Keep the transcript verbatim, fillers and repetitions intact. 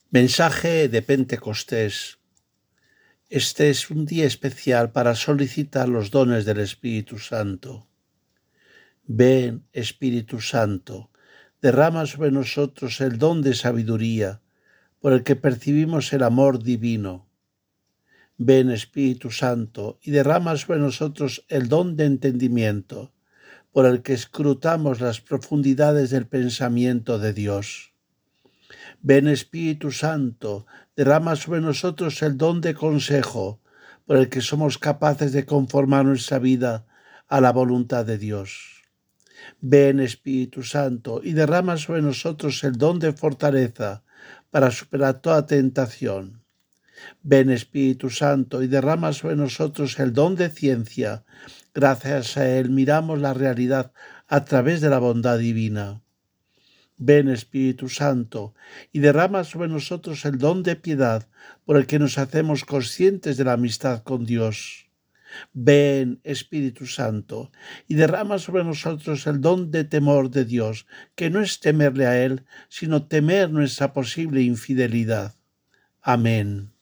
Mensaje de Pentecostés. Este es un día especial para solicitar los dones del Espíritu Santo. Ven, Espíritu Santo, derrama sobre nosotros el don de sabiduría, por el que percibimos el amor divino. Ven, Espíritu Santo, y derrama sobre nosotros el don de entendimiento, por el que escrutamos las profundidades del pensamiento de Dios. Ven, Espíritu Santo, derrama sobre nosotros el don de consejo, por el que somos capaces de conformar nuestra vida a la voluntad de Dios. Ven, Espíritu Santo, y derrama sobre nosotros el don de fortaleza para superar toda tentación. Ven, Espíritu Santo, y derrama sobre nosotros el don de ciencia. Gracias a él miramos la realidad a través de la bondad divina. Ven, Espíritu Santo, y derrama sobre nosotros el don de piedad, por el que nos hacemos conscientes de la amistad con Dios. Ven, Espíritu Santo, y derrama sobre nosotros el don de temor de Dios, que no es temerle a Él, sino temer nuestra posible infidelidad. Amén.